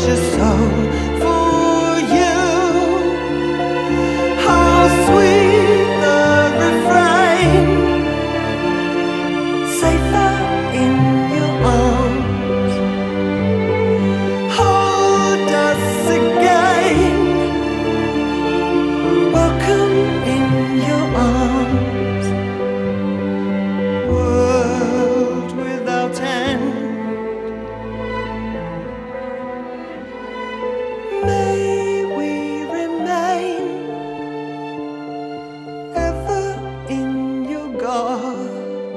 precious soul for you. How sweet the refrain, safer in your arms. Hold us again, welcome in your arms. World without end, may we remain ever in your guard.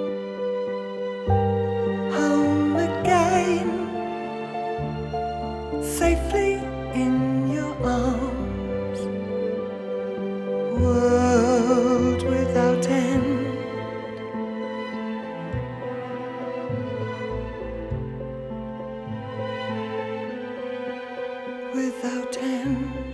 Home again, safely in your arms. World without end, without end.